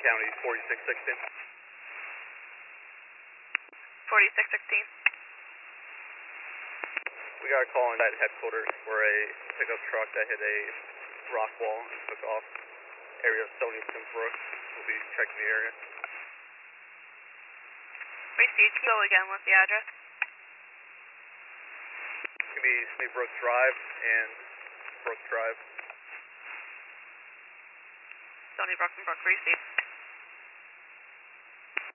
County 4616. 4616. We got a call in at headquarters for a pickup truck that hit a rock wall and took off. Area of Stonington Brook. We'll be checking the area. Received. Go again. What's the address? It's going to be Stony Brook Drive and Brook Drive. Stony Brook and Brook. Received.